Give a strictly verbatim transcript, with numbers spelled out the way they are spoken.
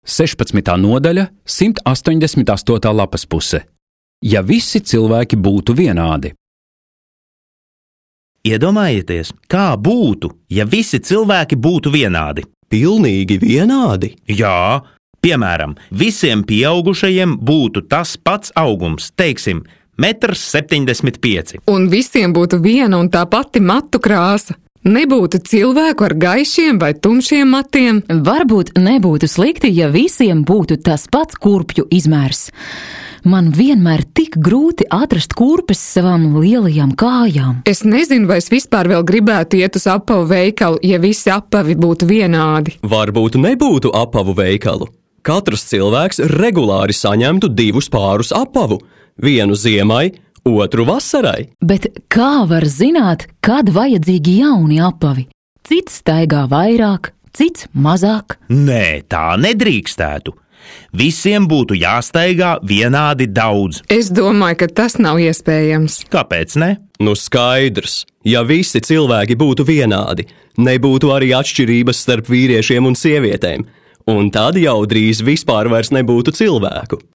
sešpadsmitā nodaļa, simt astoņdesmit astotā lapas puse. Ja visi cilvēki būtu vienādi. Iedomājieties, kā būtu, ja visi cilvēki būtu vienādi. Pilnīgi vienādi? Jā, piemēram, visiem pieaugušajiem būtu tas pats augums, teiksim, metrs septiņdesmit pieci. Un visiem būtu viena un tā pati matu krāsa. Nebūtu cilvēku ar gaišiem vai tumšiem matiem. Varbūt nebūtu slikti, ja visiem būtu tas pats kurpju izmērs. Man vienmēr tik grūti atrast kurpes savām lielajām kājām. Es nezinu, vai es vispār vēl gribētu iet uz apavu veikalu, ja visi apavi būtu vienādi. Varbūt nebūtu apavu veikalu. Katrs cilvēks regulāri saņemtu divus pārus apavu. Vienu ziemai, otru vasarai. Bet kā var zināt, kad vajadzīgi jauni apavi? Cits staigā vairāk, cits mazāk. Nē, tā nedrīkstētu. Visiem būtu jāstaigā vienādi daudz. Es domāju, ka tas nav iespējams. Kāpēc ne? Nu skaidrs, ja visi cilvēki būtu vienādi, nebūtu arī atšķirības starp vīriešiem un sievietēm, un tad jau drīz vispār vairs nebūtu cilvēku.